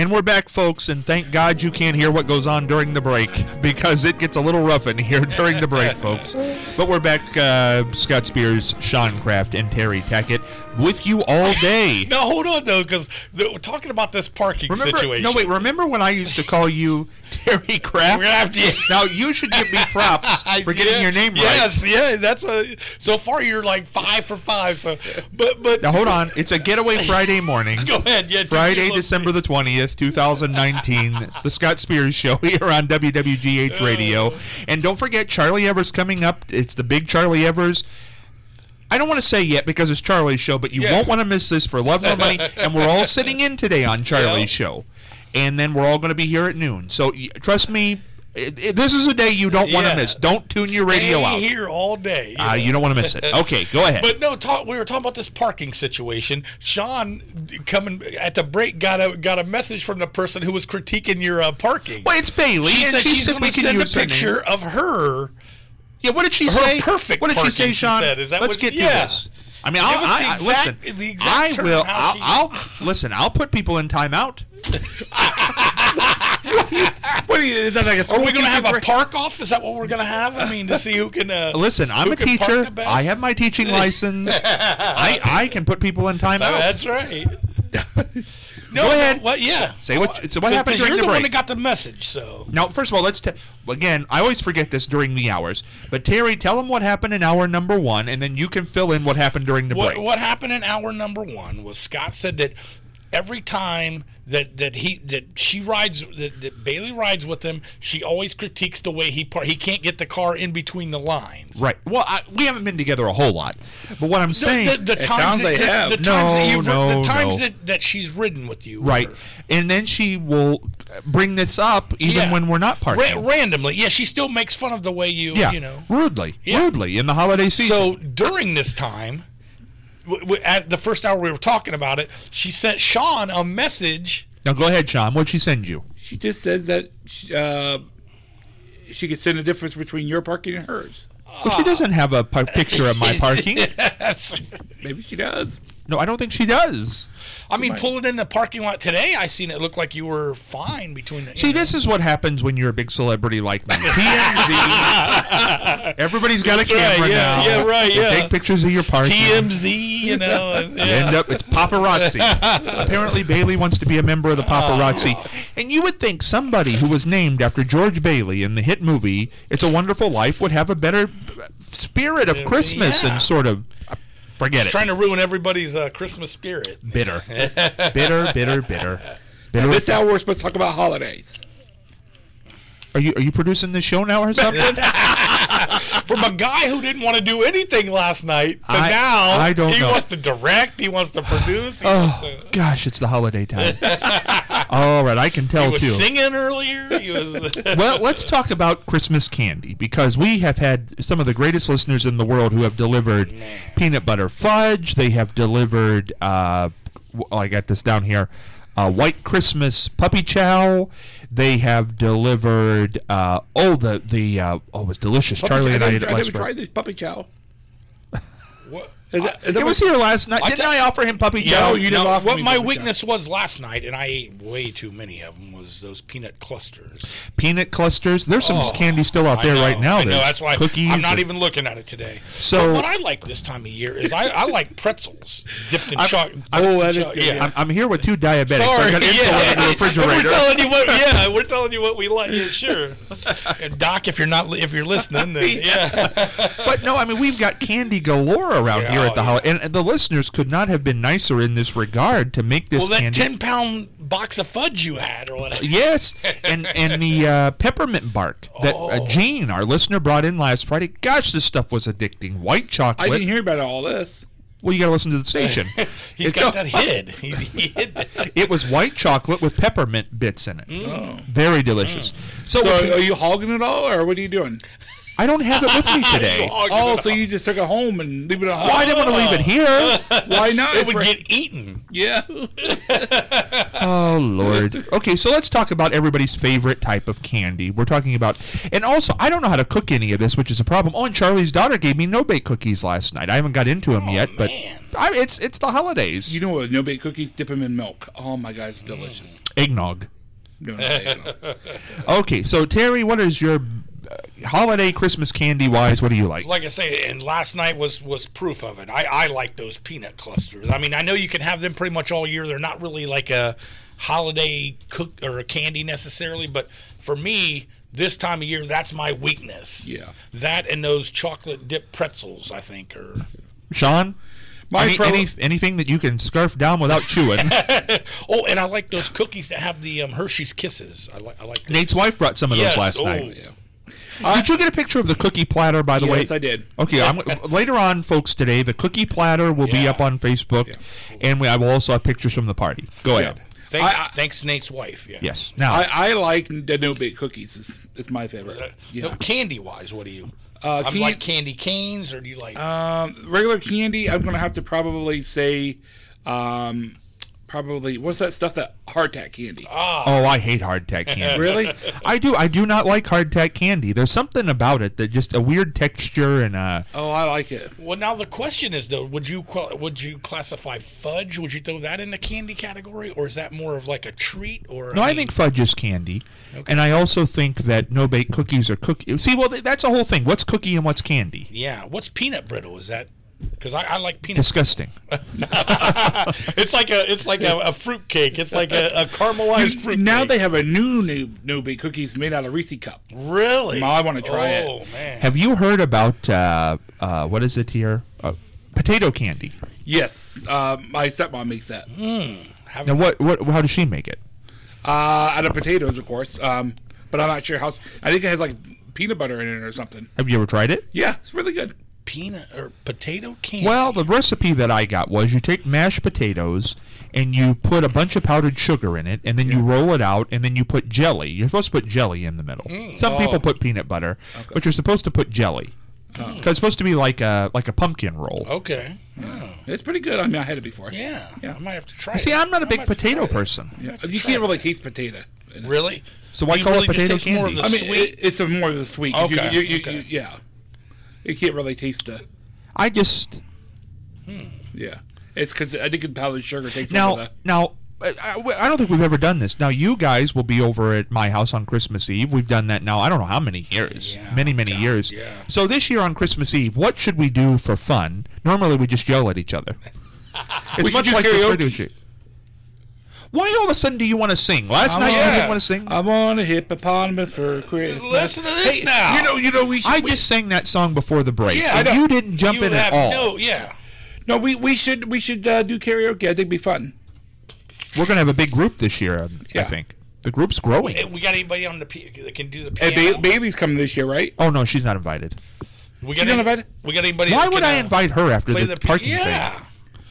And we're back, folks, and thank God you can't hear what goes on during the break, because it gets a little rough in here during the break, folks. But we're back, Scott Spears, Sean Kraft, and Terry Tackett with you all day. No, hold on, though, because we're talking about this parking situation. No, wait, remember when I used to call you Terry Kraft? Yeah. Now, you should give me props for getting your name right. Yes, yeah, that's so far you're like 5 for 5. So, but now hold on, it's a getaway Friday morning. Go ahead, yeah. Friday, December the 20th, 2019, the Scott Spears Show here on WWGH Radio. And don't forget, Charlie Evers coming up. It's the big Charlie Evers. I don't want to say yet because it's Charlie's show, but you won't want to miss this for love or money. And we're all sitting in today on Charlie's show. And then we're all going to be here at noon. So trust me, this is a day you don't want to miss. Don't tune your radio out. Stay here all day. You don't want to miss it. Okay, go ahead. But no, we were talking about this parking situation. Sean, coming at the break, got a message from the person who was critiquing your parking. Well, it's Bailey. She said she's going to send a picture of her. Yeah, what did she say? Perfect. What did she say, Sean? Let's get to this. I mean, listen. I'll put people in timeout. What are we going to have a park off? Is that what we're going to have? I mean, to see who can. Listen, I'm a teacher. I have my teaching license. I can put people in timeout. That's right. No, go ahead. What? Yeah. Say what? So what happened during the break? You're the one that got the message. So now, first of all, again. I always forget this during the hours. But Terry, tell them what happened in hour number 1, and then you can fill in what happened during the break. What happened in hour number 1 was Scott said that every time that Bailey rides with him, she always critiques the way he can't get the car in between the lines. Right. Well, we haven't been together a whole lot, but what I'm saying, the times they have, the times that she's ridden with you, right? And then she will bring this up even when we're not parking randomly. Yeah, she still makes fun of the way you, rudely in the holiday season. So during this time, at the first hour we were talking about it, she sent Sean a message. Now go ahead, Sean. What'd she send you? She just says that she could send a difference between your parking and hers. Well, she doesn't have a picture of my parking. Maybe she does. No, I don't think she does. I mean, pulling in the parking lot today, I seen it look like you were fine between the... See, this is what happens when you're a big celebrity like me. TMZ. Everybody's got a camera now. Yeah, right, They take pictures of your parking. TMZ, End up, it's paparazzi. Apparently, Bailey wants to be a member of the paparazzi. And you would think somebody who was named after George Bailey in the hit movie It's a Wonderful Life would have a better spirit of Christmas and sort of... Forget it. Trying to ruin everybody's Christmas spirit. Bitter. This hour we're supposed to talk about holidays. Are you producing this show now or something? From a guy who didn't want to do anything last night, but now he wants to direct, he wants to produce. Gosh, it's the holiday time. All right, I can tell, he was too. Singing earlier. Well, let's talk about Christmas candy, because we have had some of the greatest listeners in the world who have delivered peanut butter fudge. They have delivered, I got this down here, White Christmas puppy chow. They have delivered, it was delicious. Charlie and I ate it last night. I never tried this puppy chow. What? It was here last night. Didn't I offer him puppy chow? What my weakness was last night, and I ate way too many of them, was those peanut clusters. Peanut clusters? There's some candy still out there right now. I know, that's why cookies I'm not even looking at it today. So what I like this time of year is I like pretzels dipped in chocolate. That is good. Yeah. I'm here with two diabetics. I got insulin in the refrigerator. We're telling you what we like. Yeah, sure. And Doc, if you're listening, then But no, I mean, we've got candy galore around here at the holiday, and the listeners could not have been nicer in this regard to make this candy. 10-pound box of fudge you had, or whatever. Yes, and the peppermint bark that Gene, our listener, brought in last Friday. Gosh, this stuff was addicting. White chocolate. I didn't hear about all this. Well, you got to listen to the station. He's got that hid. He hid that. It was white chocolate with peppermint bits in it. Very delicious. So are you hogging it all, or what are you doing? I don't have it with me today. So you just took it home and leave it at home? Well, I didn't want to leave it here. Why not? It would get eaten. Yeah. Oh, Lord. Okay, so let's talk about everybody's favorite type of candy. We're talking about... And also, I don't know how to cook any of this, which is a problem. Oh, and Charlie's daughter gave me no-bake cookies last night. I haven't got into them yet, but... Man. It's the holidays. You know what? No bake cookies, dip them in milk. Oh my God, it's delicious. Eggnog. No. Okay, so Terry, what is your holiday Christmas candy wise? What do you like? Like I say, and last night was proof of it. I like those peanut clusters. I mean, I know you can have them pretty much all year. They're not really like a holiday cook or a candy necessarily, but for me, this time of year, that's my weakness. Yeah. That and those chocolate dip pretzels, I think, are. Sean? Anything that you can scarf down without chewing. Oh, and I like those cookies that have the Hershey's Kisses. I like those. Nate's wife brought some of those last night. Yeah. Did you get a picture of the cookie platter, by the way? Yes, I did. Okay, later on, folks, today, the cookie platter will be up on Facebook, and I will also have pictures from the party. Go ahead. Thanks to Nate's wife. Yeah. Yes. Now, I like the no-bake cookies. It's my favorite. So candy-wise, what do you... like candy canes, or do you like... regular candy, I'm going to have to probably say... what's that stuff, that hardtack candy? oh, I hate hardtack candy. Really? I do not like hardtack candy. There's something about it that just a weird texture and Oh, I like it. Well, now the question is though, would you classify fudge? Would you throw that in the candy category, or is that more of like a treat? Or I think fudge is candy, and I also think that no bake cookies are cookie. See, well, that's a whole thing. What's cookie and what's candy? Yeah, what's peanut brittle? Is that? Because I like peanut. Disgusting. It's like a fruit cake. It's like a caramelized fruit. Now cake. they have a new no-bake cookies made out of Reese cup. Really? I want to try it. Oh man. Have you heard about what is it here? Potato candy. Yes, my stepmom makes that. Now, how does she make it? Out of potatoes, of course. But I'm not sure how. I think it has like peanut butter in it or something. Have you ever tried it? Yeah, it's really good. Peanut or potato candy? Well, the recipe that I got was you take mashed potatoes and you put a bunch of powdered sugar in it, and then you roll it out, and then you put jelly. You're supposed to put jelly in the middle. Some people put peanut butter, but you're supposed to put jelly. Because it's supposed to be like a pumpkin roll. Okay. It's pretty good. I mean, I had it before. Yeah. I might have to try it. See, I'm not a big potato person. Yeah. You can't really taste potato. Really? So why call it potato candy? I mean, it's more of the sweet. Okay. Yeah. You can't really taste the... I just... Yeah. It's because I think the powdered sugar takes Now, over the... now, I don't think we've ever done this. Now, you guys will be over at my house on Christmas Eve. We've done that now, I don't know how many years. Many years. Yeah. So this year on Christmas Eve, what should we do for fun? Normally, we just yell at each other. It's We should much do like this karaoke. radio show. Why all of a sudden do you want to sing? Last night you didn't want to sing? I'm on a hippopotamus for Christmas. Listen to this now. You know, we should... I just sang that song before the break. Yeah, and I know. you didn't jump in at all. No, we should do karaoke. I think it'd be fun. We're going to have a big group this year, I Yeah. think. The group's growing. We got anybody on that can do the And piano? Bailey's coming this year, right? Oh, no, she's not invited. We She's not invited? We got anybody? Why that would can, I invite her after play the parking thing? Yeah.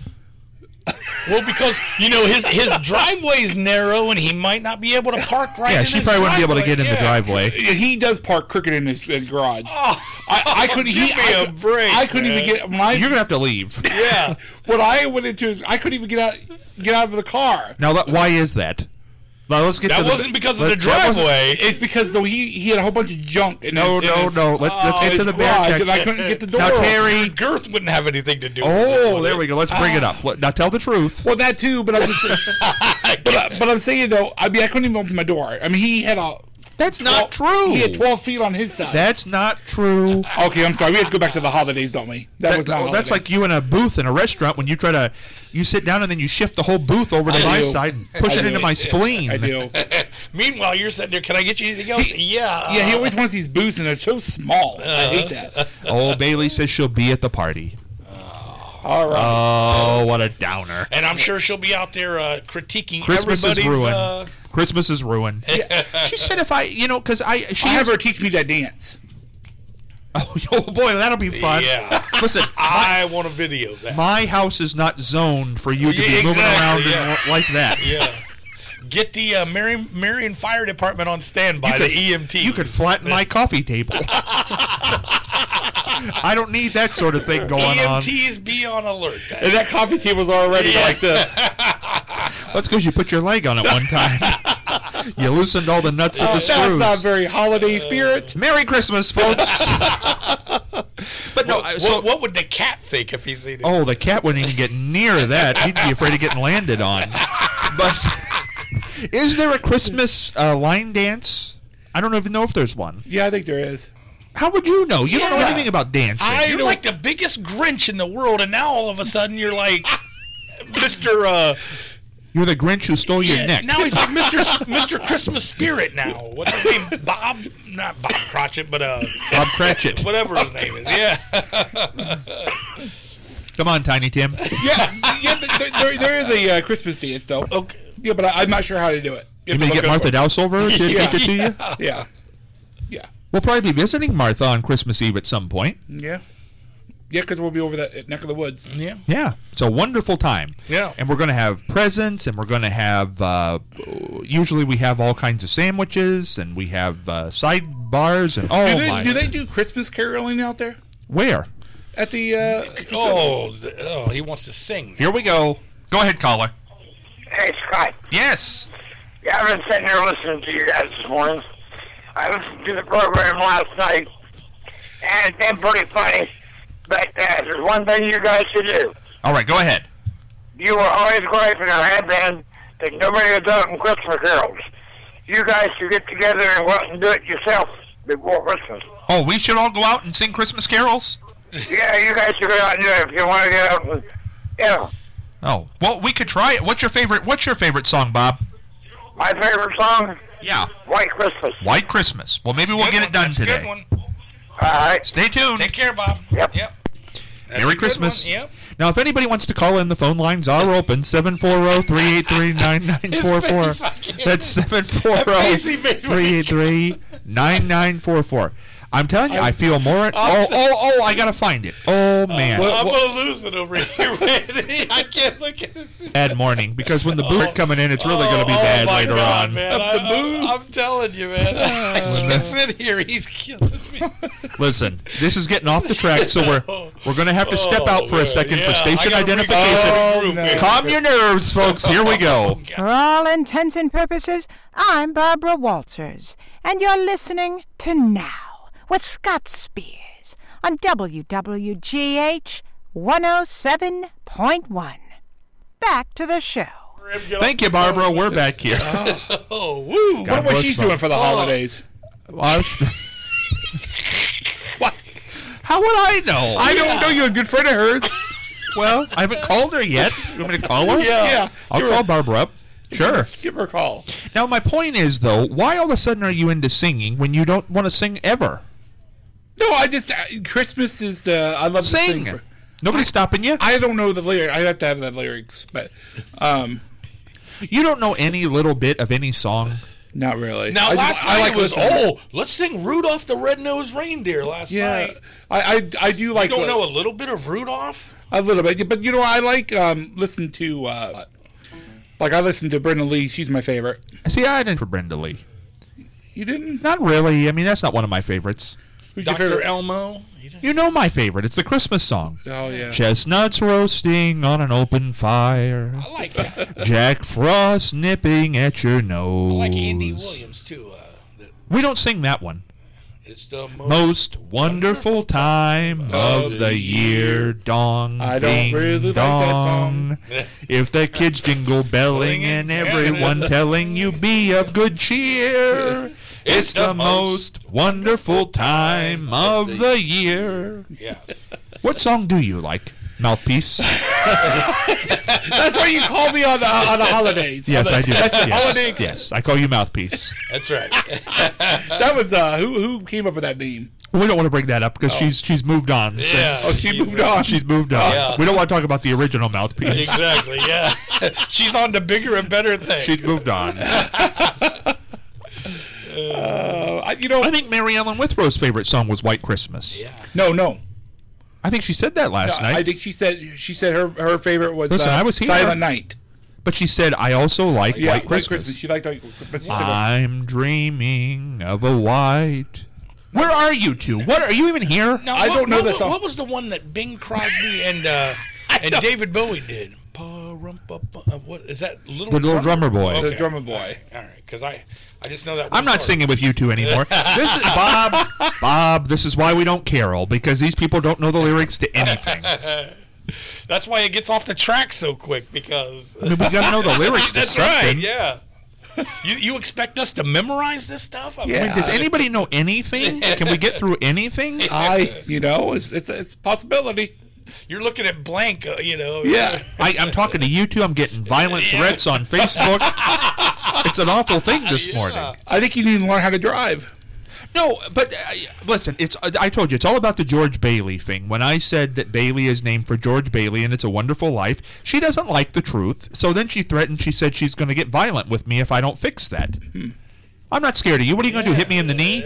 Well, because his driveway's narrow and he might not be able to park right. Yeah, in she his probably wouldn't be able to driveway. get in the driveway. He does park crooked in his garage. Oh, I couldn't. give me a break. I couldn't even get my. You're going to have to leave. Yeah. What I went into is I couldn't even get out of the car. Now, why is that? Now, let's get That to the, wasn't because of the that wasn't- driveway. It's because though he had a whole bunch of junk. In No. his, Let's get to the garage, bad and I text. couldn't get the door. Now, open. Terry. Girth wouldn't have anything to do with it. Oh, there we go. Let's bring it up. Now, tell the truth. Well, that too, but I'm just. but I'm saying though, I mean, I couldn't even open my door. I mean, he had a. That's not true. He had 12 feet on his side. That's not true. Okay, I'm sorry. We have to go back to the holidays, don't we? That was not. That's holiday. like you in a booth in a restaurant when you sit down and then you shift the whole booth over to I my do. side and push I it do. into my spleen. I do. Meanwhile, you're sitting there. Can I get you anything else? Yeah. Yeah, he always wants these booths, and they're so small. I hate that. Oh, Bailey says she'll be at the party. All right. Oh, what a downer. And I'm sure she'll be out there critiquing Christmas is everybody's. ruined. Christmas is ruined. She said if because she I have has, her teach me that dance. oh boy, that'll be fun. Yeah. Listen, I want a video of that. my house is not zoned for you to be Yeah, moving around exactly, and like that. Yeah. Get the Marion Fire Department on standby, the EMT. You could flatten my coffee table. I don't need that sort of thing going on. EMTs be on alert. And that coffee table's already like this. That's because you put your leg on it one time. You loosened all the nuts of the That's screws. not very holiday spirit. Merry Christmas, folks. But no, what would the cat think if he seen it? Oh, the cat wouldn't even get near that. He'd be afraid of getting landed on. But is there a Christmas line dance? I don't even know if there's one. Yeah, I think there is. How would you know? You don't know Yeah. anything about dancing. You're like the biggest Grinch in the world, and now all of a sudden you're like Mr. You're the Grinch who stole your neck. Now he's like Mr. Christmas Spirit now. What's his name? Bob? Not Bob Cratchit, but Bob Cratchit. whatever his name is. Yeah. Come on, Tiny Tim. There is a Christmas dance, though. Okay. Yeah, but I'm not sure how to do it. You may get Martha Dowse over to teach it to you? Yeah. Yeah. We'll probably be visiting Martha on Christmas Eve at some point. Yeah. Yeah, because we'll be over that neck of the woods. Yeah. Yeah, it's a wonderful time. Yeah. And we're going to have presents, and we're going to have, usually we have all kinds of sandwiches, and we have sidebars, and Do they do Christmas caroling out there? Where? At the, He wants to sing. Here we go. Go ahead, caller. Hey, Scott. Yes. Yeah, I've been sitting here listening to you guys this morning. I listened to the program last night, and it's been pretty funny. But there's one thing you guys should do. All right, go ahead. You were always great and have been that nobody has done in Christmas carols. You guys should get together and go out and do it yourself before Christmas. Oh, we should all go out and sing Christmas carols? Yeah, you guys should go out and do it if you want to get out and, yeah. Oh, well, we could try it. What's your favorite song, Bob? My favorite song? Yeah. White Christmas. White Christmas. Well, maybe we'll get it done That's a today. good one. All right. Stay tuned. Take care, Bob. Yep. Yep. That's a Merry good Christmas. one. Yep. Now, if anybody wants to call in, the phone lines are open, 740-383-9944. That's 740-383-9944. I'm telling you, I feel more... I got to find it. Oh, man. I'm going to lose it over here, Randy. I can't look at this. Bad morning, because when the boot coming in, it's really going to be bad my later God, on. Man. I'm telling you, man. I can't sit here. He's killing me. Listen, this is getting off the track, so we're going to have to step out for a second for station I gotta identification. regroup here. Calm your nerves, folks. Here we go. For all intents and purposes, I'm Barbara Walters, and you're listening to Now with Scott Spears on WWGH 107.1. Back to the show. Thank you, Barbara. We're back here. Oh, woo. What was she doing for the holidays? What? How would I know? I don't know. You're a good friend of hers. Well, I haven't called her yet. You want me to call her? Yeah. I'll call Barbara up. Sure. Give her a call. Now, my point is, though, why all of a sudden are you into singing when you don't want to sing ever? No, I just Christmas is. I love to Sing. sing. Nobody's stopping you. I don't know the lyrics. I have to have the lyrics, but You don't know any little bit of any song. not really. Now, last night it was, listening. let's sing Rudolph the Red-Nosed Reindeer last Yeah, night. I do like. You don't know a little bit of Rudolph? a little bit, but I like listen to like I listen to Brenda Lee. She's my favorite. See, I didn't for Brenda Lee. You didn't? Not really. I mean, that's not one of my favorites. Who's your Dr. favorite? Elmo? You know my favorite. It's the Christmas song. Oh yeah. Chestnuts roasting on an open fire. I like that. Jack Frost nipping at your I nose. like Andy Williams, too. We don't sing that one. It's the Most wonderful time of the year, dong, I don't ding, really like that dong. If the kids jingle belling and everyone telling you be of good cheer, it's the most wonderful time of the year. Yes. What song do you like, Mouthpiece? That's why you call me on the holidays. Yes, I do. That's your Yes, holiday. yes, I call you Mouthpiece. That's right. That was who came up with that name? We don't want to bring that up because she's moved on. Yeah. Oh, she moved on. She's moved on. Yeah. We don't want to talk about the original Mouthpiece. Exactly, yeah. She's on to bigger and better things. She's moved on. I think Mary Ellen Withrow's favorite song was White Christmas. Yeah. No. I think she said that last night. I think she said her favorite was Listen, I was here. Silent Night. But she said, I also like Yeah, White Christmas. She liked White Christmas. She said, I'm dreaming of a white... Where are you two? What are you even here? Now, I don't know that song. What was the one that Bing Crosby and David Bowie did? Parade What is that? The Little Drummer Boy. The Drummer Boy. All right, because I just know that. I'm not singing with you two anymore. This is Bob. This is why we don't carol, because these people don't know the lyrics to anything. That's why it gets off the track so quick, because I mean, we got to know the lyrics to that's something. right. Yeah. You expect us to memorize this stuff? I mean, I mean, does anybody know anything? Can we get through anything? It's a possibility. You're looking at blank, Yeah. I'm talking to you two. I'm getting violent threats on Facebook. It's an awful thing this morning. I think you need to learn how to drive. No, but listen, I told you, it's all about the George Bailey thing. When I said that Bailey is named for George Bailey and It's a Wonderful Life, she doesn't like the truth. So then she threatened, she said she's going to get violent with me if I don't fix that. I'm not scared of you. What are you going to do, hit me in the knee?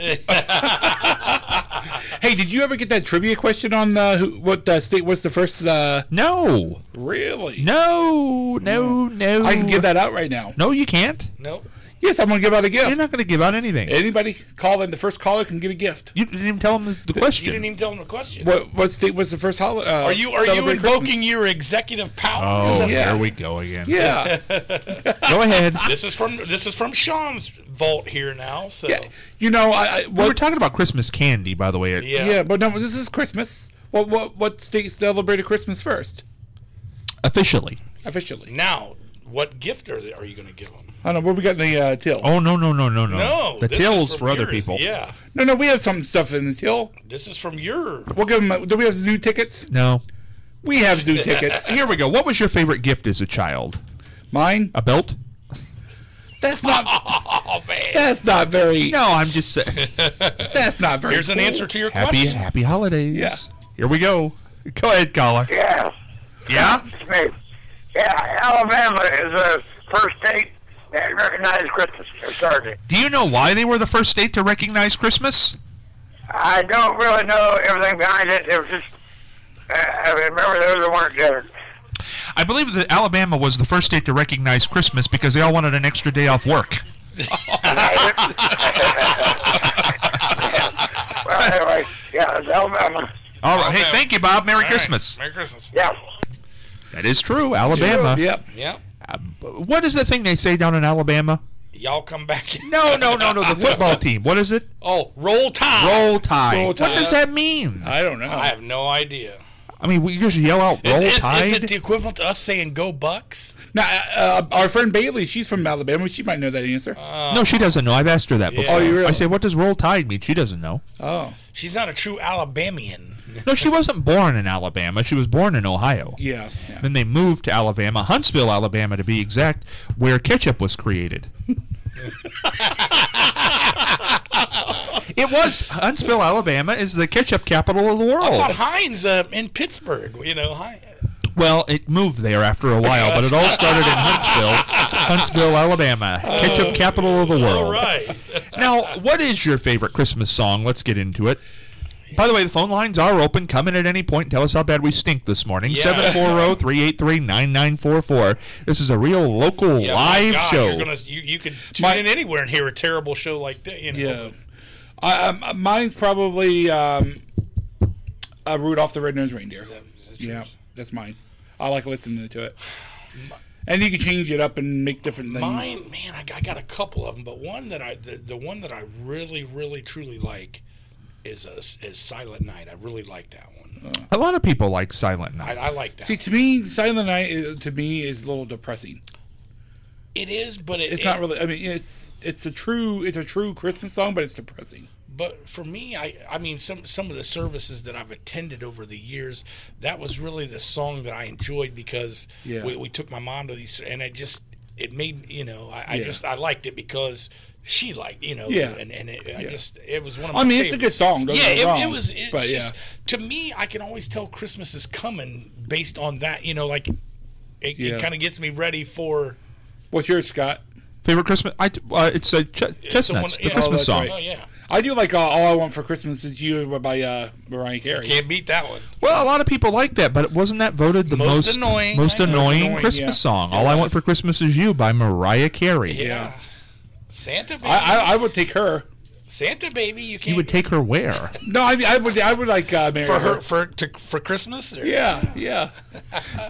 Hey, did you ever get that trivia question on what state was the first? No. Really? No. I can give that out right now. No, you can't. Nope. Yes, I'm going to give out a gift. You're not going to give out anything. Anybody call in, the first caller can get a gift. You didn't even tell them the question. You didn't even tell them the question. What state was the first holiday? Are you invoking your executive power? Oh, Yeah. here we go again. Yeah. Go ahead. This is from Sean's vault here now. So Yeah. We were talking about Christmas candy, by the way. Yeah. But no, this is Christmas. What state celebrated Christmas first? Officially. Now, what gift are you going to give them? I don't know. What we got in the till? Oh, no. No, The this till's is for other yours. people. Yeah, No, we have some stuff in the till. this is from your. We'll give them. Do we have zoo tickets? No. We have zoo tickets. Here we go. What was your favorite gift as a child? Mine? A belt? That's not. Oh man! That's not very. No, I'm just saying. That's not very. Here's an cool. answer to your question. Happy holidays. Yeah. Here we go. Go ahead, caller. Yeah, Yeah? it's me. Yeah, Alabama is the first state that recognized Christmas. Or started. Do you know why they were the first state to recognize Christmas? I don't really know everything behind it. It was just, I remember they were the one together. I believe that Alabama was the first state to recognize Christmas because they all wanted an extra day off work. Well, anyway, yeah, it's Alabama. All right. Hey, Alabama. thank you, Bob. Merry All right. Christmas. Merry Christmas. Yeah. That is true. Alabama. Yep. Yeah. What is the thing they say down in Alabama? Y'all come back. No. The football team. What is it? Oh, roll tide. Roll Tide. Roll What Tide. does that mean? I don't know. I have no idea. I mean, we just yell out Roll Tide. Is it the equivalent to us saying "Go Bucks"? Now, our friend Bailey, she's from Alabama. She might know that answer. No, she doesn't know. I've asked her that before. Oh, you really? I say, what does Roll Tide mean? She doesn't know. Oh, She's not a true Alabamian. No, she wasn't born in Alabama. She was born in Ohio. yeah. Then they moved to Alabama, Huntsville, Alabama, to be exact, where ketchup was created. It was Huntsville, Alabama, is the ketchup capital of the I thought world. Heinz in Pittsburgh. Well, it moved there after a while, but it all started in Huntsville, Alabama, ketchup capital of the world. All right. Now, what is your favorite Christmas song? Let's get into it. By the way, the phone lines are open. Come in at any point and tell us how bad we stink this morning. Yeah. 740-383-9944. This is a real local Yeah, live my God, show. You could tune in anywhere and hear a terrible show like that. Yeah. Mine's probably Rudolph the Red-Nosed Reindeer. Is that Yeah, yours? that's mine. I like listening to it. And you can change it up and make different things. Mine, man, I got a couple of them, but one that the one that I really, really, truly like is Silent Night. I really like that one. A lot of people like Silent Night. I like that. See, to me, Silent Night is a little depressing. It is, but It's not really. I mean, it's a true Christmas song, but it's depressing. But for me, I mean, some of the services that I've attended over the years, that was really the song that I enjoyed because we took my mom to these, and it made I liked it because she liked it was one of my I mean, favorites. it's a good song. Don't get me wrong, it was. But just, to me, I can always tell Christmas is coming based on that. It kind of gets me ready for. What's yours, Scott? Favorite Christmas? It's Chestnuts, the Christmas that's song. right. Oh yeah, I do like All I Want for Christmas Is You by Mariah Carey. can't beat that one. Well, a lot of people like that, but wasn't that voted the Most most annoying. annoying Christmas yeah. song? All I Want for Christmas Is You by Mariah Carey. Yeah. Santa baby. I would take her. Santa baby, you can't. You would take her where? No, I mean I would like marry for her. for Christmas. Or? Yeah.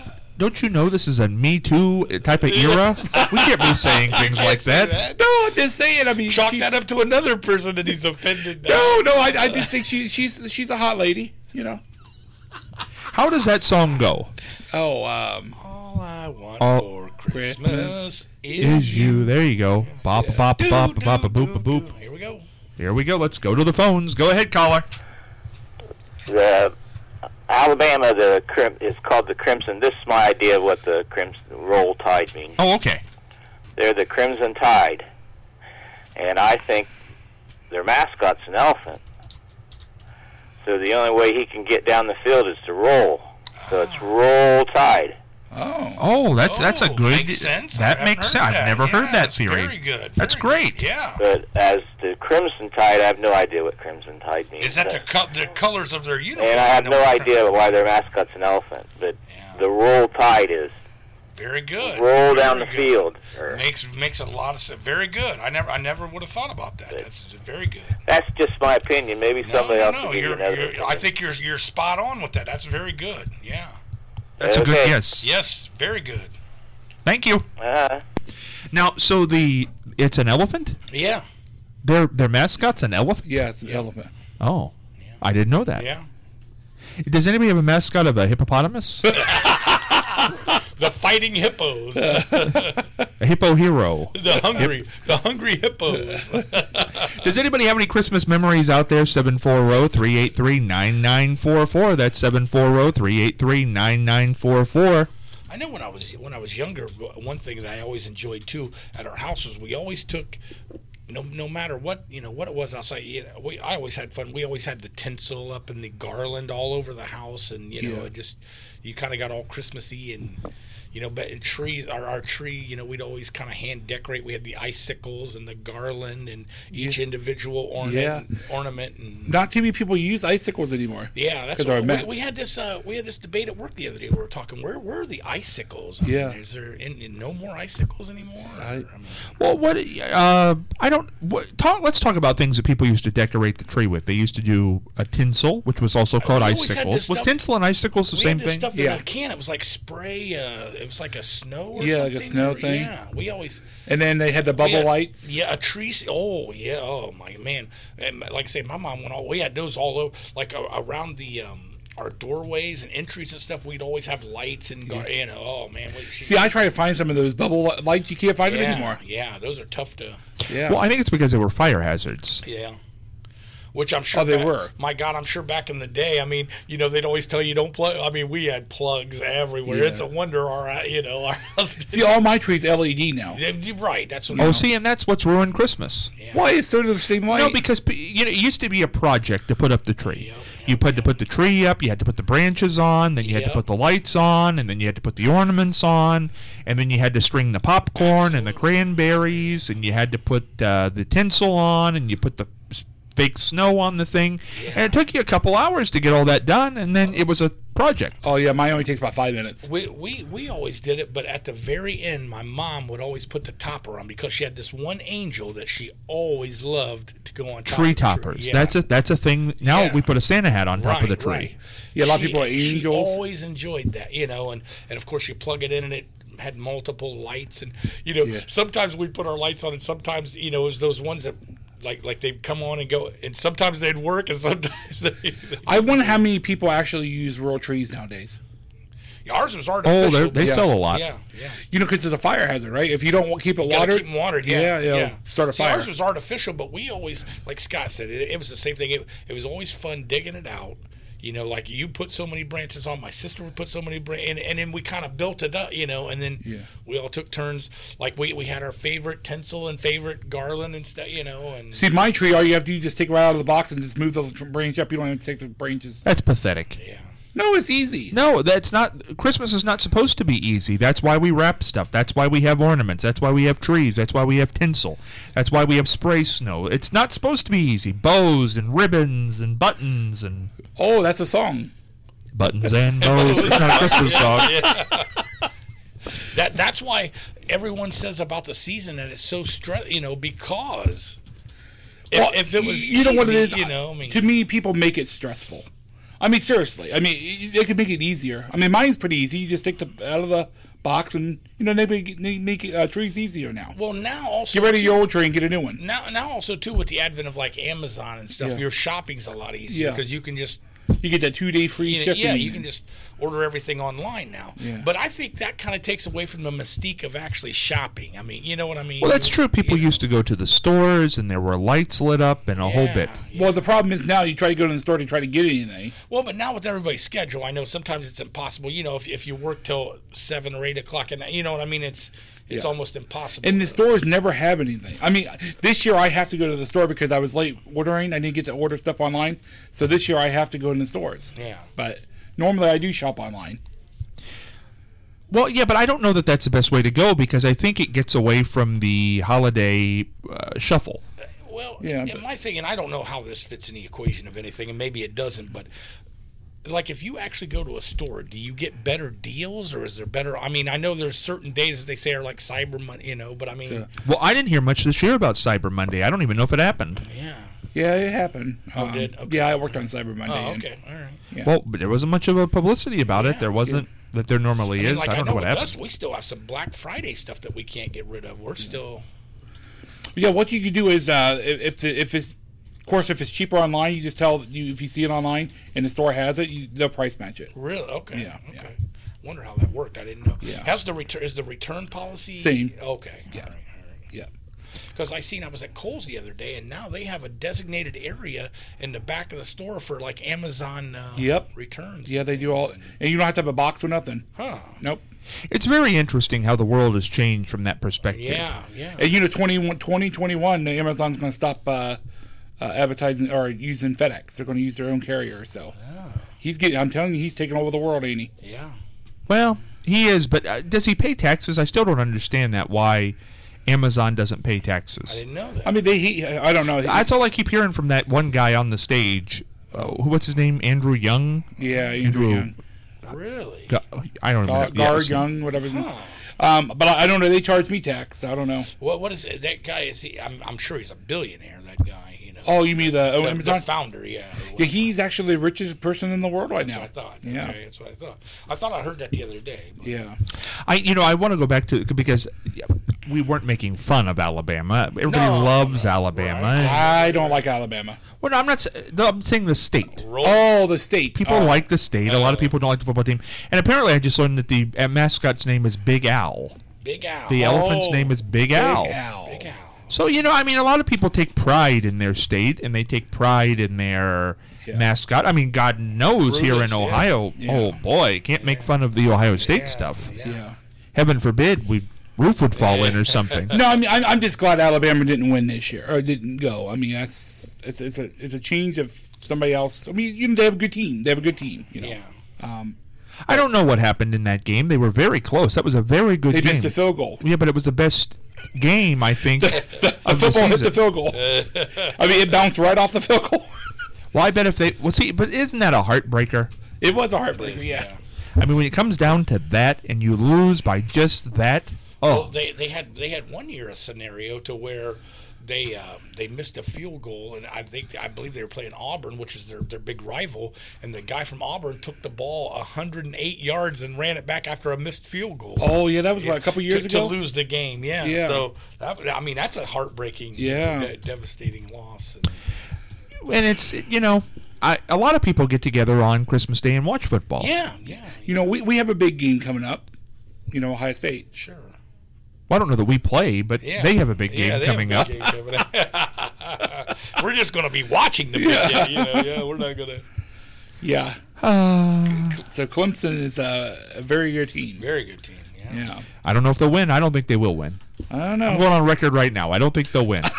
Don't you know this is a Me Too type of era? We can't be saying things like that. No, I'm just saying. I mean, Chalk that up to another person that he's offended. Now. No, I just think she's a hot lady. You know. How does that song go? Oh, All I want All for Christmas Is you. There you go. Bop, bop, bop, bop, boop, boop. Here we go. Here we go. Let's go to the phones. Go ahead, caller. The Alabama, is called the Crimson. This is my idea of what the Crimson Roll Tide means. Oh, okay. They're the Crimson Tide, and I think their mascot's an elephant. So the only way he can get down the field is to roll. So it's Roll Tide. Oh, that's a good. Makes sense. That makes sense. I've never heard that that's theory. Very good. That's Very great. good. Yeah. But as the Crimson Tide, I have no idea what Crimson Tide means. Is that the colors of their uniform? And I have no idea why their mascot's an elephant. But the Roll Tide is very good. roll down Very the good. field. Or, Makes a lot of sense. Very good. I never would have thought about that. That's very good. that's just my opinion. Maybe somebody else No, will give you another opinion. I think you're spot on with that. That's very good. Yeah. That's a good Okay. guess. Yes. Very good. Thank you. Now, so it's an elephant? Yeah. Their mascot's an elephant? yeah, it's an elephant. Oh, I didn't know that. Yeah. Does anybody have a mascot of a hippopotamus? The fighting hippos. A hippo hero. The hungry hippos. Does anybody have any Christmas memories out there? 740-383-9944. That's 740-383-9944. I know when I was younger, one thing that I always enjoyed too at our house was we always took, no matter what what it was outside. I always had fun. We always had the tinsel up and the garland all over the house, and it just you kind of got all Christmassy and. But in trees, our tree, we'd always kind of hand decorate. We had the icicles and the garland and each individual ornament. And Not too many people use icicles anymore. yeah, that's 'Cause they're a what mess. we had this debate at work the other day. We were talking, where are the icicles? I Yeah. mean, is there no more icicles anymore? Well, let's talk about things that people used to decorate the tree with. They used to do a tinsel, which was also called we always had icicles. this Was stuff- tinsel and icicles the we same had this thing? stuff in Yeah. a can. It was like spray. It was like a snow or Yeah, something. like a snow thing. Yeah, we always. And then they had the we bubble had- lights. Yeah, a tree. Oh, yeah. Oh, my man. And like I say, my mom went all. We had those all over, like around the our doorways and entries and stuff. We'd always have lights and oh man. See, I try to find some of those bubble lights. You can't find them anymore. Yeah, those are tough to. Yeah. Well, I think it's because they were fire hazards. Yeah. Which I'm sure. Oh, they were. My God, I'm sure back in the day. I mean, they'd always tell you don't plug. I mean, we had plugs everywhere. Yeah. It's a wonder our house. See, all my trees LED now. You're right. That's what. Oh, see, and that's what's ruined Christmas. Why is sort of the same way? No, because it used to be a project to put up the tree. You had to put the tree up, you had to put the branches on, then you had to Yep. put the lights on, and then you had to put the ornaments on, and then you had to string the popcorn and the cranberries, and you had to put the tinsel on, and you put the fake snow on the thing. And it took you a couple hours to get all that done, and then it was a project. Oh yeah, mine only takes about 5 minutes. We always did it, but at the very end, my mom would always put the topper on because she had this one angel that she always loved to go on top Tree of the toppers. tree. Yeah. That's a thing. Now Yeah. we put a Santa hat on top of the Right, tree. right. Yeah, a lot of people are She angels. always enjoyed that, and of course you plug it in and it had multiple lights, and sometimes we'd put our lights on, and sometimes it was those ones that like they'd come on and go, and sometimes they'd work, and sometimes I wonder how many people actually use rural trees nowadays. ours was artificial. They Yeah. sell a lot. Yeah. Because it's a fire hazard, right? If you don't keep it Gotta watered, keep them watered, yeah. start a See, fire. ours was artificial, but we always, like Scott said, it was the same thing. It was always fun digging it out. Like you put so many branches on, my sister would put so many branches, and then we kind of built it up, and then we all took turns. Like we had our favorite tinsel and favorite garland and stuff, and See, my tree, all you have to do is just take it right out of the box and just move the branch up. You don't have to take the branches. That's pathetic. yeah. No, it's easy. No, that's not. Christmas is not supposed to be easy. That's why we wrap stuff. That's why we have ornaments. That's why we have trees. That's why we have tinsel. That's why we have spray snow. It's not supposed to be easy. Bows and ribbons and buttons and Oh, that's a song. buttons and bows. It's not a Christmas song. That's why everyone says about the season that it's so because if it was you know what it is? easy, I mean, To me, people make it stressful. I mean, seriously. I mean, they could make it easier. I mean, mine's pretty easy. You just take out of the box and, they make trees easier now. Well, now also Get rid of your old tree and get a new one. Now also too with the advent of like Amazon and stuff, Yeah. your shopping's a lot easier because you can just You get that 2-day free shipping. Yeah, you can just order everything online now. Yeah. But I think that kind of takes away from the mystique of actually shopping. I mean, you know what I mean? Well, that's true. People used to go to the stores, and there were lights lit up and a whole bit. Yeah. Well, the problem is now you try to go to the store to try to get anything. Well, but now with everybody's schedule, I know sometimes it's impossible. If you work till 7 or 8 o'clock, and you know what I mean, it's almost impossible. And the stores never have anything. I mean, this year I have to go to the store because I was late ordering. I didn't get to order stuff online. So this year I have to go to the stores. Yeah. But normally I do shop online. Well, yeah, but I don't know that that's the best way to go because I think it gets away from the holiday shuffle. Well, Yeah, in my thing, and I don't know how this fits in the equation of anything, and maybe it doesn't, but like if you actually go to a store, do you get better deals or is there better? I mean, I know there's certain days that they say are like Cyber Monday, but I mean, Well, I didn't hear much this year about Cyber Monday. I don't even know if it happened. yeah. Yeah, it happened. did? Okay. Yeah, I worked on Cyber Monday. Oh, and- okay, all right. Yeah. Well, but there wasn't much of a publicity about it. There wasn't that there normally I mean, is. like I don't know what with happened. us, we still have some Black Friday stuff that we can't get rid of. We're still. Yeah, what you could do is if it's, of course, if it's cheaper online, you just tell you if you see it online and the store has it, they'll price match it. Really? Okay. Yeah, Okay. Wonder how that worked. I didn't know. Yeah. How's the return? Is the return policy Same. Okay. Yeah. All right. Yeah. Because I was at Kohl's the other day, and now they have a designated area in the back of the store for like Amazon returns. Yeah, they do all, and you don't have to have a box or nothing. Huh. Nope. It's very interesting how the world has changed from that perspective. Yeah. And 2021, Amazon's going to stop advertising or using FedEx. They're going to use their own carrier. So I'm telling you, he's taking over the world, ain't he? Yeah. Well, he is, but does he pay taxes? I still don't understand that. Why Amazon doesn't pay taxes? I didn't know that. I mean, I don't know. That's all I keep hearing from that one guy on the stage. What's his name? Andrew Young? Yeah, Andrew Young. Really? I don't know. Gar Young, whatever. But I don't know. They charge me tax. I don't know. What is it? That guy is he? I'm sure he's a billionaire. That guy. Oh, you mean the Amazon founder? Yeah. Yeah, he's actually the richest person in the world right now. That's what I thought. Yeah. Okay, that's what I thought. I thought I heard that the other day. But. Yeah. I want to go back to because we weren't making fun of Alabama. Everybody loves Alabama. Right. I don't like Alabama. Well, I'm saying the state. Oh, the state. People like the state. A lot of people don't like the football team. And apparently I just learned that the mascot's name is Big Al. Big Al. The elephant's name is Big Al. Big Al. Big Al. So, a lot of people take pride in their state, and they take pride in their mascot. I mean, God knows here in Brutus, Ohio, oh boy, can't make fun of the Ohio State stuff. Yeah. Heaven forbid roof would fall in or something. No, I mean I'm just glad Alabama didn't win this year or didn't go. I mean it's a change of somebody else. I mean they have a good team. They have a good team. Yeah. I don't know what happened in that game. They were very close. That was a very good They game. missed a field goal. Yeah, but it was the best game, I think, The of the football hit season. the field goal. I mean, it bounced right off the field goal. Well, I bet if they... Well, see, but isn't that a heartbreaker? It was a heartbreaker, yeah. I mean, when it comes down to that and you lose by just that... Well, Oh, they had one year a scenario to where they missed a field goal, and I believe they were playing Auburn, which is their big rival, and the guy from Auburn took the ball 108 yards and ran it back after a missed field goal. Oh, yeah, that was, what, a couple years to ago? lose the game, yeah. Yeah. So, that's a heartbreaking, devastating loss. and it's, a lot of people get together on Christmas Day and watch football. Yeah. We have a big game coming up. Ohio State. Sure. Well, I don't know that we play, but Yeah. they have a big game they have coming a up. big game coming up. We're just going to be watching the big game, Yeah, we're not going to. Yeah. So Clemson is a very good team. Very good team. Yeah. I don't know if they'll win. I don't think they will win. I don't I'm know. going on record right now. I don't think they'll win.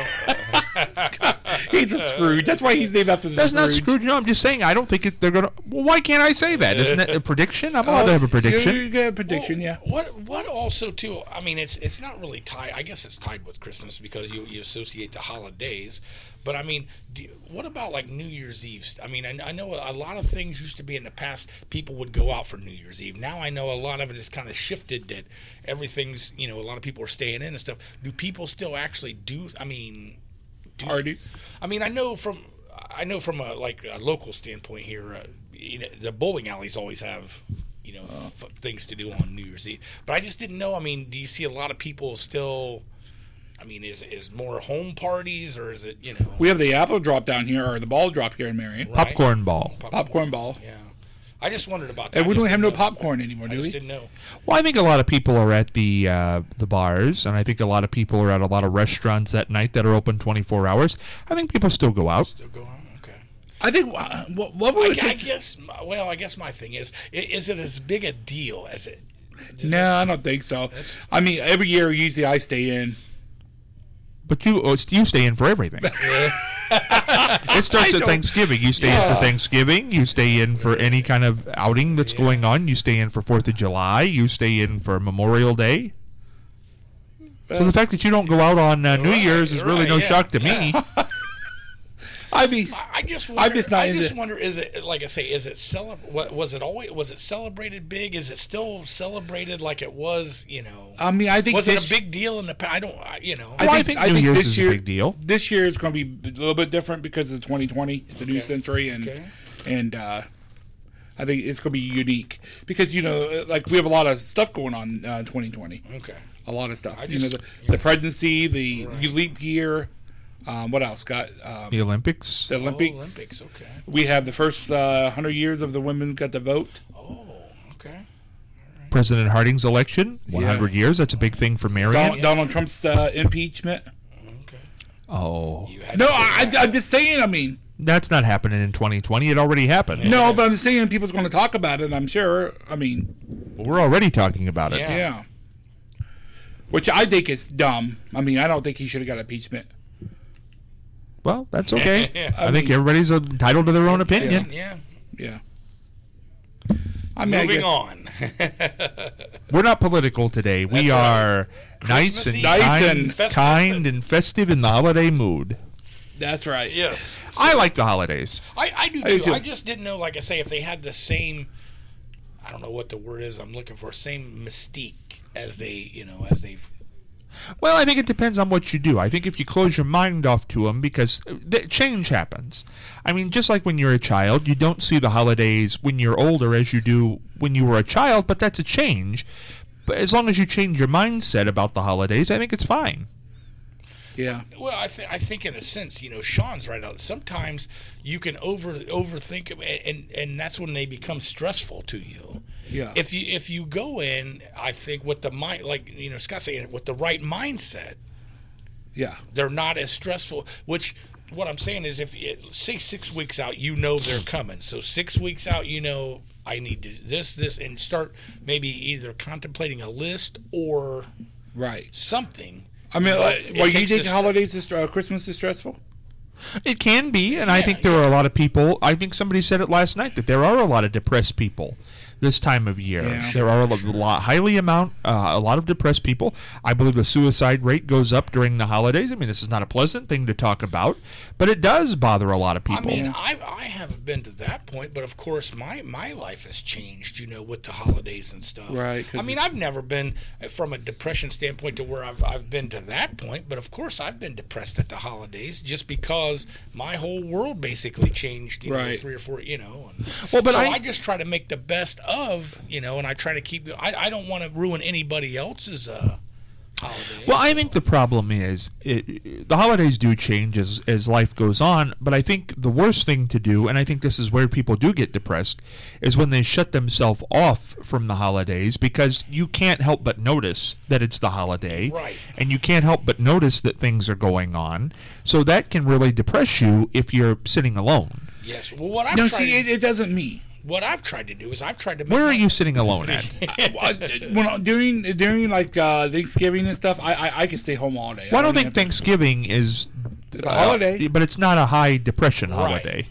He's a Scrooge. That's why he's named after the That's Scrooge. not Scrooge. No, I'm just saying I don't think they're going to... Well, why can't I say that? Isn't it a prediction? I'm allowed to have a prediction. You get a prediction, yeah. What also too? I mean, it's not really tied. I guess it's tied with Christmas because you associate the holidays. But I mean, what about like New Year's Eve? I mean, I know a lot of things used to be in the past. People would go out for New Year's Eve. Now I know a lot of it has kind of shifted. That everything's a lot of people are staying in and stuff. Do people still actually do? I mean, Parties. I mean, I know from I know from a local standpoint here, the bowling alleys always have things to do on New Year's Eve. But I just didn't know. I mean, do you see a lot of people still? I mean, is more home parties, or is it We have the apple drop down here, or the ball drop here in Marion. Right. Popcorn ball. Popcorn ball. Yeah. I just wondered about that. And we don't have no popcorn anymore, do I just we? didn't know. Well, I think a lot of people are at the bars, and I think a lot of people are at a lot of restaurants at night that are open 24 hours. I think people still go out. Still go on? Okay. I think what would I guess my thing is it as big a deal as it? No, I don't think so. I mean, every year usually I stay in. But you stay in for everything. It starts at Thanksgiving. You stay in for Thanksgiving. You stay in for any kind of outing that's going on. You stay in for 4th of July. You stay in for Memorial Day. So the fact that you don't go out on New Year's is really no shock to me. I mean, I just wonder, is it, like I say, is it was it celebrated big? Is it still celebrated like it was? I mean, I think was it a big deal in the past? I don't. I think New Year's is a big deal. This year is going to be a little bit different because it's 2020. It's a new century, and I think it's going to be unique because like we have a lot of stuff going on in 2020. Okay, a lot of stuff. The presidency, the leap year. What else? Got the Olympics. The Olympics. Olympics. Okay. We have the first 100 years of the women got to vote. Oh, okay. Right. President Harding's election, 100 years. That's a big thing for Marion. Donald Trump's impeachment. Okay. Oh. No, I'm just saying. I mean, that's not happening in 2020. It already happened. No, but I'm just saying people's going to talk about it. I'm sure. I mean, we're already talking about it. Yeah. Which I think is dumb. I mean, I don't think he should have got impeachment. Well, that's okay. I think everybody's entitled to their own opinion. Yeah. I mean, moving on. We're not political today. We are nice and kind and festive in the holiday mood. That's right. Yes. I like the holidays. I do too. I just didn't know, like I say, if they had the same, I don't know what the word is I'm looking for, same mystique as they've. Well, I think it depends on what you do. I think if you close your mind off to them, because change happens. I mean, just like when you're a child, you don't see the holidays when you're older as you do when you were a child, but that's a change. But as long as you change your mindset about the holidays, I think it's fine. Yeah. Well, I think in a sense, Sean's right out. Sometimes you can overthink them, and that's when they become stressful to you. Yeah. If you go in, I think with the mind, like Scott saying, with the right mindset. Yeah. They're not as stressful. Which what I'm saying is, if say 6 weeks out, they're coming. So 6 weeks out, I need to this, and start maybe either contemplating a list or something. I mean, you think holidays Christmas is stressful? It can be, and I think there are a lot of people. I think somebody said it last night that there are a lot of depressed people this time of year. Yeah. There are a lot of depressed people. I believe the suicide rate goes up during the holidays. I mean, this is not a pleasant thing to talk about, but it does bother a lot of people. I mean, I haven't been to that point, but of course my life has changed, with the holidays and stuff. Right. I mean, I've never been from a depression standpoint to where I've been to that point, but of course I've been depressed at the holidays just because my whole world basically changed, 3 or 4, I just try to make the best of, and I try to keep. I don't want to ruin anybody else's holidays. Well, I think the problem is the holidays do change as life goes on, but I think the worst thing to do, and I think this is where people do get depressed, is when they shut themselves off from the holidays, because you can't help but notice that it's the holiday, and you can't help but notice that things are going on, so that can really depress you if you're sitting alone. Yes. Well, what I'm it doesn't mean. What I've tried to do is I've tried to. Where are you sitting alone at? during like Thanksgiving and stuff, I can stay home all day. Well, I don't think Thanksgiving is a holiday, but it's not a high depression holiday.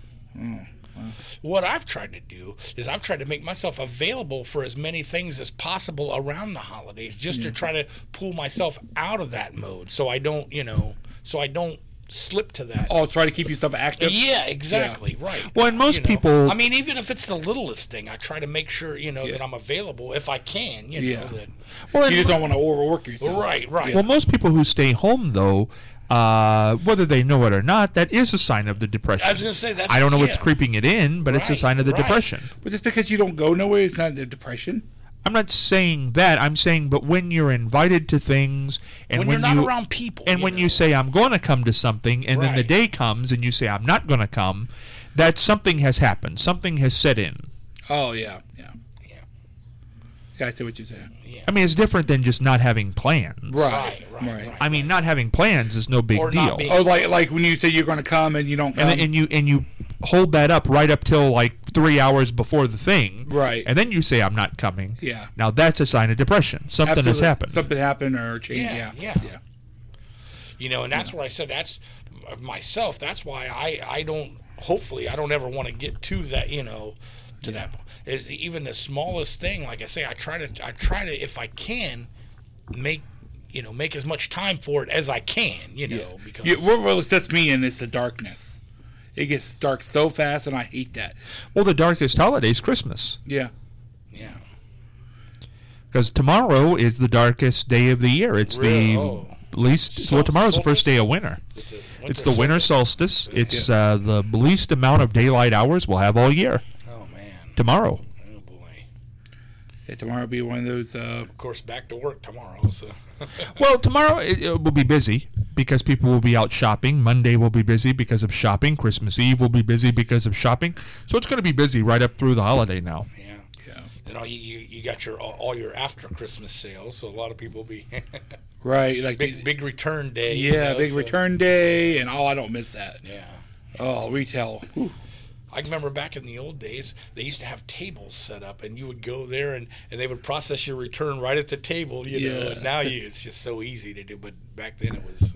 What I've tried to do is I've tried to make myself available for as many things as possible around the holidays, just to try to pull myself out of that mode, so I don't slip to that. Oh, try to keep yourself active? Yeah, exactly. Yeah. Right. Well, and most people... I mean, even if it's the littlest thing, I try to make sure, that I'm available if I can, That, well, you just don't want to overwork yourself. Right. Well, most people who stay home, though, Whether they know it or not, that is a sign of the depression. I was going to say that's. I don't know what's creeping it in, but it's a Right, sign of the right. depression. But just because you don't go nowhere, it's not the depression. I'm not saying that. I'm saying, but when you're invited to things, and when you're not around people, and when you say I'm going to come to something, and then the Right. day comes and you say I'm not going to come, that something has happened. Something has set in. Oh yeah. Yeah. I see what you're saying. I mean, it's different than just not having plans. Right. I mean, not having plans is no big Or not deal. being- Oh, like when you say you're going to come and you don't come. And you hold that up right up till like 3 hours before the thing, Right. And then you say I'm not coming. Yeah. Now that's a sign of depression. Something has Absolutely. happened. Something happened or changed. Yeah. Yeah. You know, and that's where I said that's myself. That's why I don't. Hopefully, I don't ever want to get to that. You know, to that. Is even the smallest thing. Like I say, I try to if I can make as much time for it as I can. You know, because What really sets me in is the darkness. It gets dark so fast, and I hate that. Well, the darkest holiday is Christmas, Yeah. yeah. because tomorrow is the darkest day of the year. It's the least. Well, tomorrow's the first day of winter. It's the winter solstice. It's the least amount of daylight hours we'll have all year. Oh man. Tomorrow. Oh boy. Yeah, tomorrow will be one of those. Of course, back to work tomorrow. So. Well, tomorrow it will be busy because people will be out shopping. Monday will be busy because of shopping. Christmas Eve will be busy because of shopping. So it's going to be busy right up through the holiday now. Yeah. And you got all your after Christmas sales, so a lot of people will be Right, like big return day. Yeah, big return day, and I don't miss that. Yeah. Oh, retail. Whew. I remember back in the old days, they used to have tables set up, and you would go there, and they would process your return right at the table, you know. And now it's just so easy to do, but back then it was,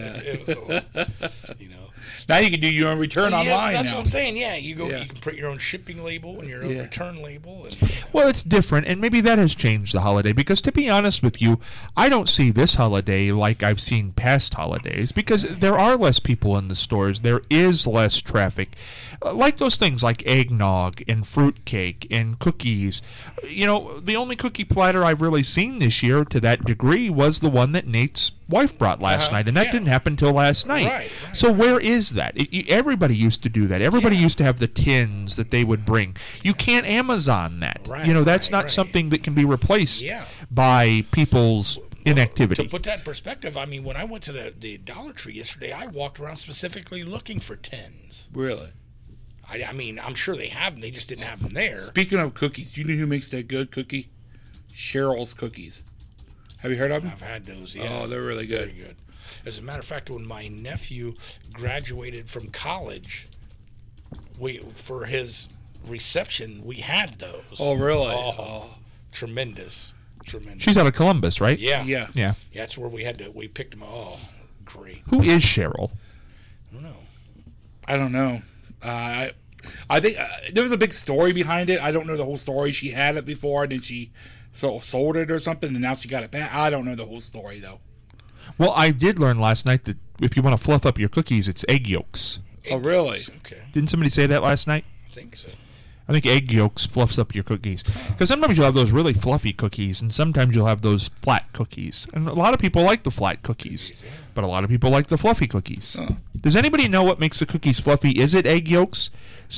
you know. Now you can do your own return online. That's now. what I'm saying. Yeah, you go, Yeah. you can print your own shipping label and your own return label. And, Well, it's different, and maybe that has changed the holiday. Because to be honest with you, I don't see this holiday like I've seen past holidays. Because there are less people in the stores, there is less traffic. Like those things like eggnog and fruitcake and cookies. You know, the only cookie platter I've really seen this year to that degree was the one that Nate's wife brought last night, and that didn't happen until last night. Right. So where is that? Everybody used to do that. Everybody used to have the tins that they would bring. You can't Amazon that. Right, You know, that's right, not right. something that can be replaced Yeah. by people's inactivity. To put that in perspective, I mean, when I went to the Dollar Tree yesterday, I walked around specifically looking for tins. Really? I mean, I'm sure they have them. They just didn't have them there. Speaking of cookies, do you know who makes that good cookie? Cheryl's Cookies. Have you heard of them? I've had those. Yeah. Oh, they're really good. Very good. As a matter of fact, when my nephew graduated from college, for his reception, we had those. Oh, really? Oh, tremendous. She's out of Columbus, right? Yeah. Yeah. Yeah. That's where we picked them. Oh, great. Who is Cheryl? I don't know. I don't know. I think there was a big story behind it. I don't know the whole story. She had it before, and then she sold it or something, and now she got it back. I don't know the whole story, though. Well, I did learn last night that if you want to fluff up your cookies, it's egg yolks. Oh, really? Okay. Didn't somebody say that last night? I think so. I think egg yolks fluffs up your cookies. Because sometimes you'll have those really fluffy cookies, and sometimes you'll have those flat cookies. And a lot of people like the flat cookies, but a lot of people like the fluffy cookies. Does anybody know what makes the cookies fluffy? Is it egg yolks?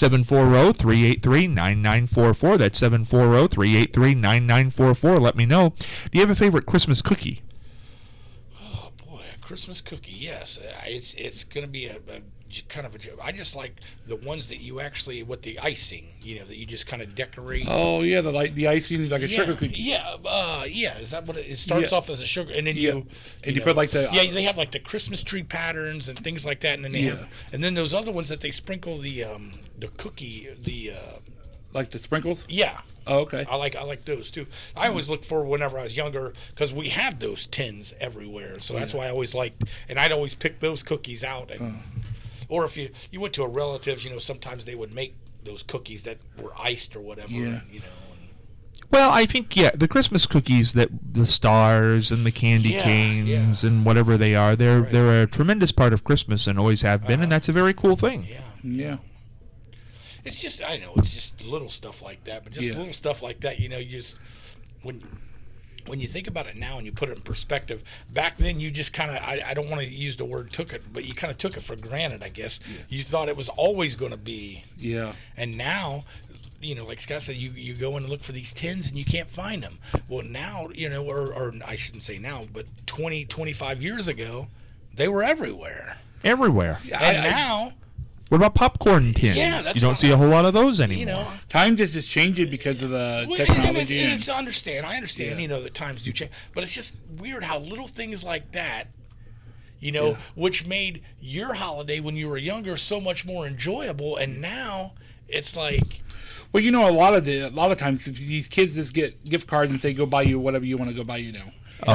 740-383-9944. That's 740-383-9944. Let me know. Do you have a favorite Christmas cookie? Oh boy, a Christmas cookie. Yes, it's going to be a kind of a joke. I just like the ones that you actually with the icing. You know, that you just kind of decorate. Oh, yeah, the icing like a sugar cookie. Yeah, yeah. Is that what it starts off as a sugar, and then you put like the they have like the Christmas tree patterns and things like that, and then they have, and then those other ones that they sprinkle the cookie like the sprinkles. Yeah. Oh, okay. I like those too. I always looked for whenever I was younger because we had those tins everywhere, so that's why I always liked, and I'd always pick those cookies out. And, or if you went to a relative's, you know, sometimes they would make those cookies that were iced or whatever. Yeah. You know. Well, I think, the Christmas cookies, that the stars and the candy canes and whatever they are, they're a tremendous part of Christmas and always have been, and that's a very cool thing. Yeah. It's just, I know, it's just little stuff like that, but just little stuff like that, you know, you just, when when you think about it now and you put it in perspective, back then you just kind of, I don't want to use the word took it, but you kind of took it for granted, I guess. Yeah. You thought it was always going to be. Yeah. And now, you know, like Scott said, you go in and look for these tins and you can't find them. Well, now, you know, or I shouldn't say now, but 20, 25 years ago, they were everywhere. Everywhere. And now... What about popcorn tins? Yeah, that's you don't see a whole lot of those anymore. You know, time just is changing because of the technology. And I understand, you know, that times do change. But it's just weird how little things like that, you know, which made your holiday when you were younger so much more enjoyable. And now it's like... Well, you know, a lot of times these kids just get gift cards and say, "Go buy you whatever you want to go buy you now."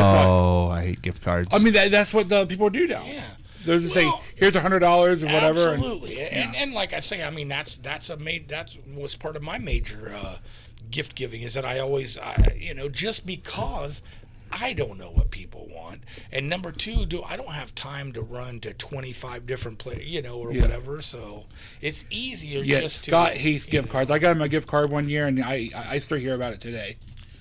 I hate gift cards. I mean, that's what the people do now. Yeah. They're just saying, "Here's $100 or whatever." Absolutely, and like I say, I mean, that was part of my major gift giving is that I always, you know, just because I don't know what people want, and number two, I don't have time to run to 25 different places, you know, or whatever. So it's easier. Yeah, just Scott to, hates gift cards. I got him a gift card one year, and I still hear about it today.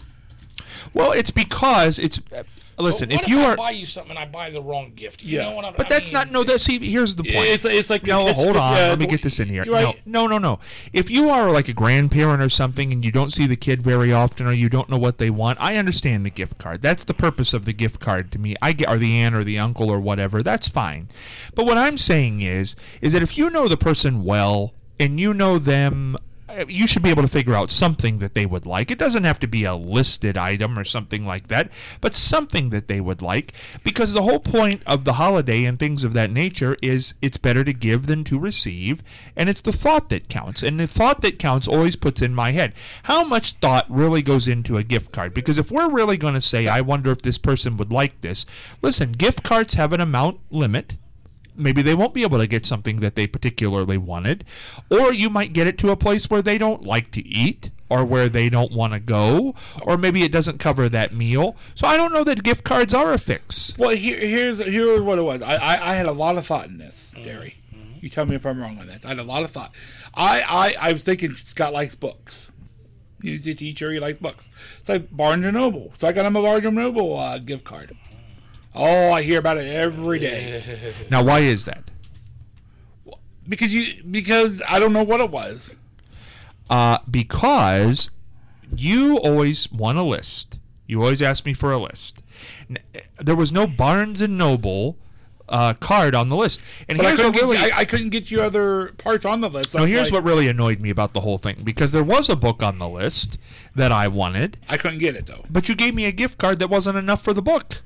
Well, it's because it's. Listen, if you I buy you something, I buy the wrong gift. You know what but that's not. No, see, here's the point. It's like no. Hold on. Let me get this in here. Right. No. If you are like a grandparent or something, and you don't see the kid very often, or you don't know what they want, I understand the gift card. That's the purpose of the gift card to me. Or the aunt or the uncle or whatever. That's fine. But what I'm saying is that if you know the person well and you know them. You should be able to figure out something that they would like. It doesn't have to be a listed item or something like that, but something that they would like, because the whole point of the holiday and things of that nature is it's better to give than to receive, and it's the thought that counts. And the thought that counts always puts in my head, how much thought really goes into a gift card? Because if we're really going to say, I wonder if this person would like this, listen, gift cards have an amount limit. Maybe they won't be able to get something that they particularly wanted, or you might get it to a place where they don't like to eat, or where they don't want to go, or maybe it doesn't cover that meal. So I don't know that gift cards are a fix. Well, here's what it was. I had a lot of thought in this, Derry. You tell me if I'm wrong on this. I had a lot of thought. I was thinking Scott likes books. He's a teacher. He likes books. It's like Barnes & Noble. So I got him a Barnes & Noble gift card. Oh, I hear about it every day. Now, why is that? Because I don't know what it was. Because you always want a list. You always ask me for a list. There was no Barnes & Noble card on the list. And but here's I couldn't get you other parts on the list. So no, here's what really annoyed me about the whole thing. Because there was a book on the list that I wanted. I couldn't get it, though. But you gave me a gift card that wasn't enough for the book.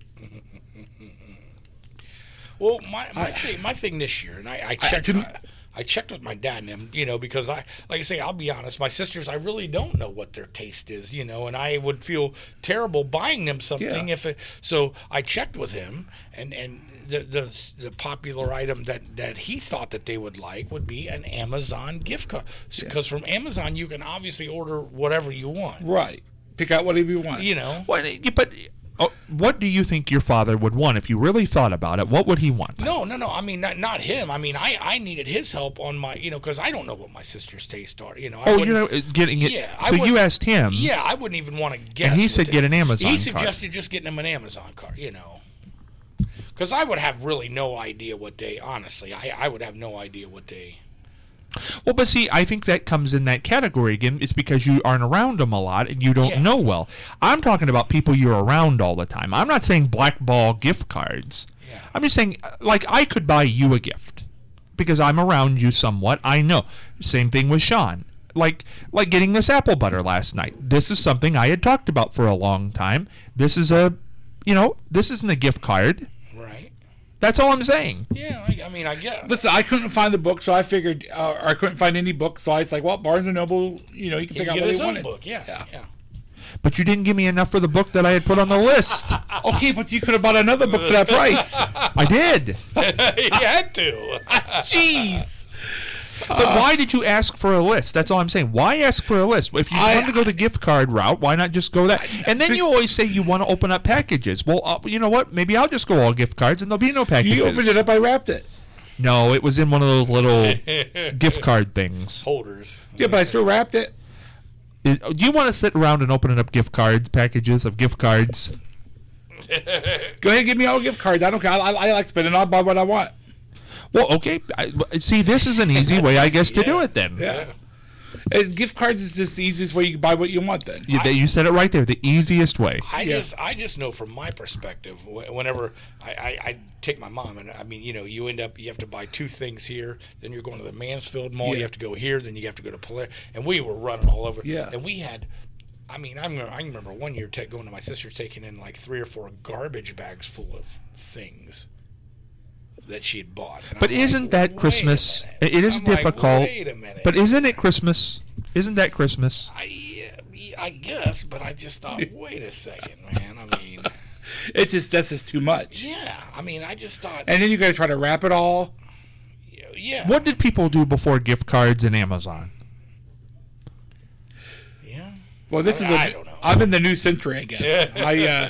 Well, my thing this year, and I checked with my dad and him, you know, because like I say, I'll be honest, my sisters, I really don't know what their taste is, you know, and I would feel terrible buying them something so I checked with him, and the popular item that he thought that they would like would be an Amazon gift card, because from Amazon you can obviously order whatever you want. Right. Pick out whatever you want. You know. But what do you think your father would want if you really thought about it? What would he want? No. I mean, not him. I mean, I needed his help on my, you know, because I don't know what my sister's tastes are. You know. You know, getting it. Yeah. So you asked him. Yeah, I wouldn't even want to guess. And he said get an Amazon card. He suggested just getting him an Amazon card. You know. Because I would have really no idea what they. Honestly, I would have no idea what they. Well, but see, I think that comes in that category again. It's because you aren't around them a lot and you don't know well. I'm talking about people you're around all the time. I'm not saying blackball gift cards. Yeah. I'm just saying, like, I could buy you a gift because I'm around you somewhat. I know. Same thing with Sean. Like getting this apple butter last night. This is something I had talked about for a long time. This is this isn't a gift card. That's all I'm saying. Yeah, I mean, I get it. Listen, I couldn't find the book, so I figured, I couldn't find any book, so I was like, well, Barnes & Noble, you know, you can pick out what you wanted. Book. Yeah. But you didn't give me enough for the book that I had put on the list. Okay, but you could have bought another book for that price. I did. You had to. Jeez. But why did you ask for a list? That's all I'm saying. Why ask for a list? If you want to go the gift card route, why not just go that? And then you always say you want to open up packages. Well, you know what? Maybe I'll just go all gift cards and there'll be no packages. You opened it up, I wrapped it. No, it was in one of those little gift card things. Holders. Yeah, but I still wrapped it. Do you want to sit around and opening up gift cards, packages of gift cards? Go ahead and give me all gift cards. I don't care. I like spending. I'll buy what I want. Well, okay. See, this is an easy way, I guess, to do it then. Yeah. Gift cards is just the easiest way you can buy what you want then. You said it right there, the easiest way. I just know from my perspective, whenever I take my mom, and I mean, you know, you have to buy 2 things here, then you're going to the Mansfield Mall, you have to go here, then you have to go to Polaris, and we were running all over. Yeah. And we had, I mean, I remember one year going to my sister, taking in like 3 or 4 garbage bags full of things that she had bought. And But isn't that Christmas? It is difficult. Wait a minute. But isn't it Christmas? Isn't that Christmas? I guess, but I just thought, wait a second, man. I mean, That's just too much. yeah. I mean, I just thought, And then you got to try to wrap it all. yeah. What did people do before gift cards and Amazon? Yeah. Well, I don't know. I'm in the new century, I guess.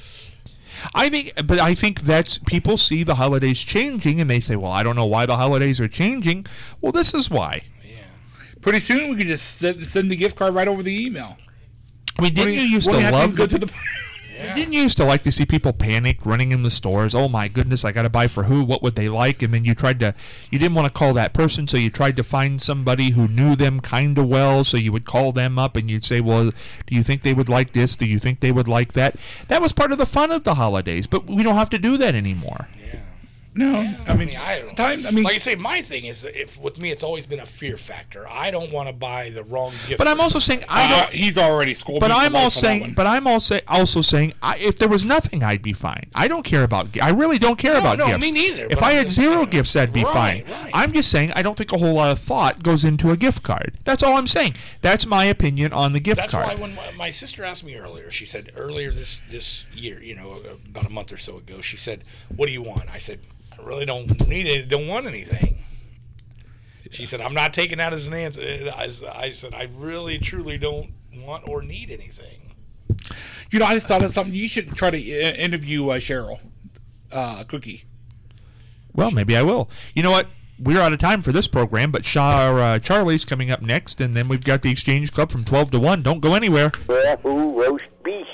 I think that's people see the holidays changing and they say, well, I don't know why the holidays are changing. Well, this is why. Yeah. Pretty soon we can just send the gift card right over the email. I mean, didn't you used to love Didn't you used to like to see people panic running in the stores? Oh my goodness, I got to buy for who? What would they like? And then you didn't want to call that person, so you tried to find somebody who knew them kind of well, so you would call them up and you'd say, well, do you think they would like this? Do you think they would like that? That was part of the fun of the holidays, but we don't have to do that anymore. Yeah. No, Yeah, I mean, I don't know. like Like I say, my thing is, with me, it's always been a fear factor. I don't want to buy the wrong gift. But I'm also saying I don't. he's already scolded. But me I'm for also that saying, one. but I'm also saying, if there was nothing, I'd be fine. I don't care about. I really don't care about no, gifts. me neither, If but I I'm had just 0 saying. gifts, that'd be Right, fine. right. I'm just saying, I don't think a whole lot of thought goes into a gift card. That's all I'm saying. That's my opinion on the gift That's card. why when my sister asked me earlier, she said earlier this year, you know, about a month or so ago, she said, "What do you want?" I said, "I really don't need it. Don't want anything." She said, "I'm not taking that as an answer." I said, "I really, truly don't want or need anything." You know, I just thought of something. You should try to interview Cheryl Cookie. Well, maybe I will. You know what? We're out of time for this program, but Charlie's coming up next, and then we've got the Exchange Club from 12 to 1. Don't go anywhere. Who roast beast,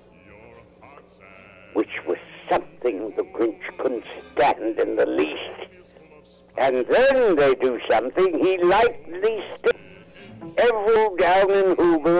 which was something the Grinch couldn't stand in the least. And then they do something he liked least. Everett down in Hoover